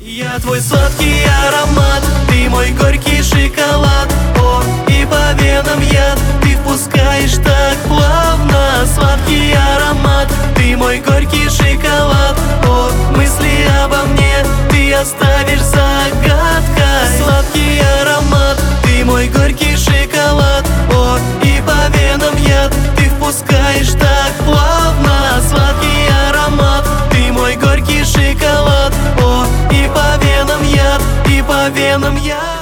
Я твой сладкий аромат, ты мой горький шоколад. О, и по венам яд ты впускаешь так плавно. Сладкий аромат, ты мой горький шоколад. О, мысли обо мне ты оставишь загадкой. Сладкий аромат, ты мой горький шоколад. О, и по венам яд ты впускаешь так плавно. Сладкий аромат, ты мой горький шоколад. О, и по венам яд, и по венам яд.